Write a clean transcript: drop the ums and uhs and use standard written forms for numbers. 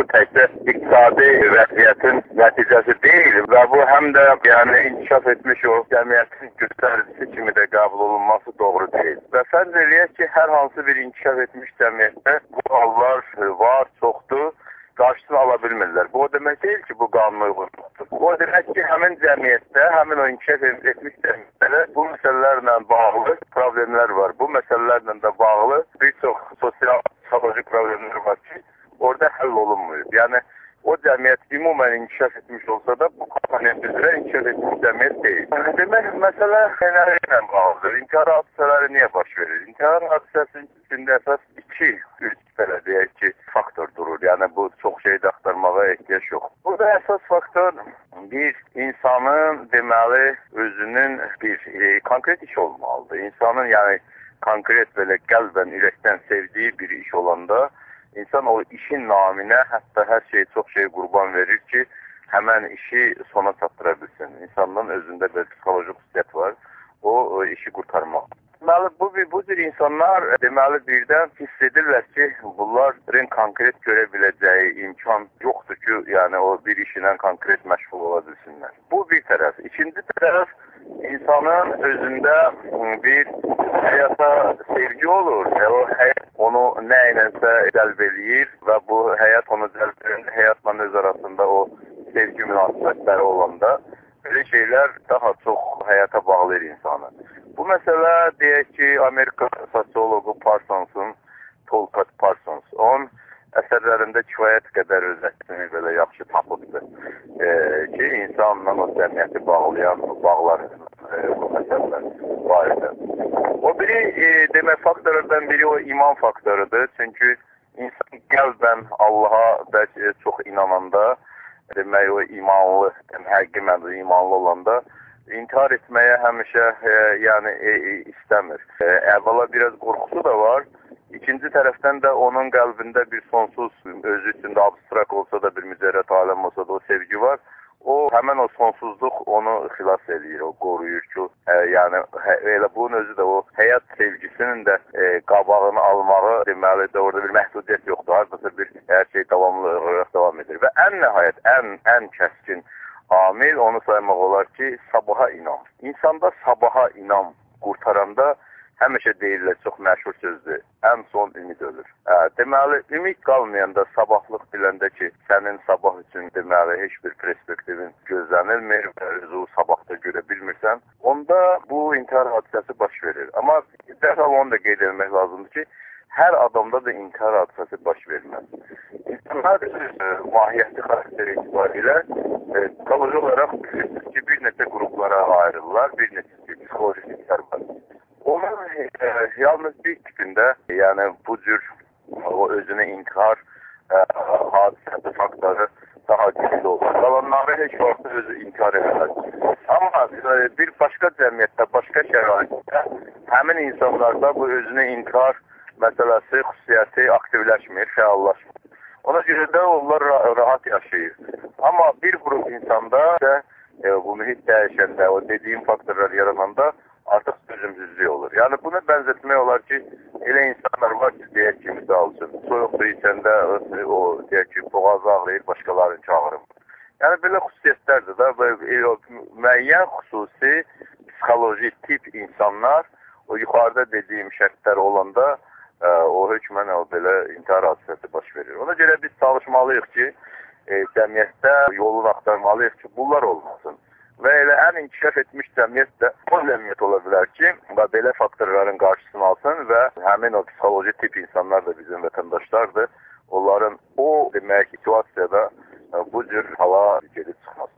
təkcə iqtisadi vəziyyətin nəticəsi deyil və bu həm də yəni inkişaf etmiş o cəmiyyətin göstəricisi kimi də qəbul olunması doğru deyil. Və fərz eləyək ki, hər hansı bir inkişaf etmiş cəmiyyətdə bu hallar var, çoxdur. Qarşısını ala bilmirlər. Bu o demək deyil ki, bu qanuna uyğunluqdur. Bu o demək ki, həmin cəmiyyətdə, həmin o inkişaf etmiş cəmiyyətdə bu məsələlərlə bağlı problemlər var. Bu məsələlərlə də bağlı bir çox sosial, psixolojik problemlər var ki, orada həll olunmuyor. Yəni, o cəmiyyət ümumən inkişaf etmiş olsa da, bu komponent üzrə inkişaf etmiş cəmiyyət deyil. Demək, məsələ ilə bağlıdır. İntihar hadisələri niyə baş verir? İntihar hadisəsinin içində əsas 2-3 belə deyək ki, faktor durur. Yəni, bu çox şeydə axtarmağa ehtiyac yox. Burada əsas faktor bir insanın deməli özünün bir konkret iş olmalıdır. İnsanın yəni konkret belə qəlbən, ürəkdən sevdiyi bir iş olanda insan o işin naminə hətta hər şey, çox şey qurban verir ki, həmən işi sona çatdıra bilsin. İnsanın özündə bir psixolojik xüsusiyyət var. O işi qurtarmaq. Deməli, bu cür insanlar deməli birdən hiss edirlər ki, bunların konkret görə biləcəyi imkan yoxdur ki, yəni o bir işlə konkret məşğul ola bilsinlər. Bu bir tərəf. İkinci tərəf, insanın özündə bir həyata sevgi olur. O həyat onu nə ilənsə cəlb eləyir və bu həyat onu cəlb edir. Həyatla öz arasında o sevgi münasibətləri olanda belə şeylər daha çox həyata bağlayır insanı. Bu məsələ deyək ki, Amerika sosiologu Parsons'un, Tolkat Parsons, onun əsərlərində kifayət qədər özətini belə yaxşı tapıbdır ki, insanla o cəmiyyəti bağlayan bağlar bu məsələlər barədə. O biri demək faktorlardan biri o iman faktorudur. Çünki insan qəlbən Allaha çox inananda, demək o imanlı, həqiqi mənada imanlı olanda intihar etməyə həmişə yəni istəmir. Əvvəla biraz qorxusu da var. İkinci tərəfdən də onun qəlbində bir sonsuz, özü üçündə abstrakt olsa da, bir mücərrət aləm olsa da o sevgi var. O, həmən o sonsuzluq onu xilas edir, o qoruyur ki, yəni elə bunun özü də o həyat sevgisinin də qabağını almağı deməli də orada bir məhdudiyyət yoxdur. Hardasa bir hər şey davamlı olaraq davam edir. Və ən nəhayət, ən kəskin amil onu saymaq olar ki, sabaha inam. İnsanda sabaha inam qurtaranda həmişə deyirlər, çox məşhur sözdür, ən son ümid ölür. Deməli, ümid qalmayanda, sabahlıq biləndə ki, sənin sabah üçün deməli, heç bir perspektivin gözlənilmir və özü sabahda görə bilmirsən, onda bu intihar hadisəsi baş verir. Amma dərhal onu da qeyd etmək lazımdır ki, hər adamda da intihar hadisəsi baş verməz. İnsanlar mahiyyəti xarakteri itibarilə kalıcı olaraq bilirsiniz ki, bir neçə qruplara ayrılırlar, bir neçə psixolojik intihar var. Onun yalnız bir tipində, yəni bu cür o özünə intihar hadisəsi faktoru daha güclü olur. Qalanları heç vaxt özü intihar edəməz. Amma bir başqa cəmiyyətdə, başqa şəraitdə həmin insanlarda bu özünə intihar məsələsi, xüsusiyyəti aktivləşmir, fəallaşmır. Ona görə də onlar rahat yaşayır. Amma bir qrup insanda bu mühit dəyişəndə, o dediyim faktorlar yarananda artıq dözümsüzlük olur. Yəni bunu bənzətmək olar ki, elə insanlar var ki, deyək ki, misal üçün, soyuq su içəndə o, deyək ki, boğazı ağrıyır, başqalarını çağırır. Yəni belə xüsusiyyətlərdir də, müəyyən xüsusi psixoloji tip insanlar o yuxarıda dediyim şərtlər olanda o hökmən belə intihar hadisəsi baş verir. Ona görə biz çalışmalıyıq ki, cəmiyyətdə yolunu axtarmalıyıq ki, bunlar olmasın. Və elə ən inkişaf etmiş cəmiyyət də o cəmiyyət ola bilər ki, belə faktorların qarşısını alsın və həmin o psixoloji tip insanlar da bizim vətəndaşlardır. Onların o demək situasiyada bu cür hala gedib çıxmasın.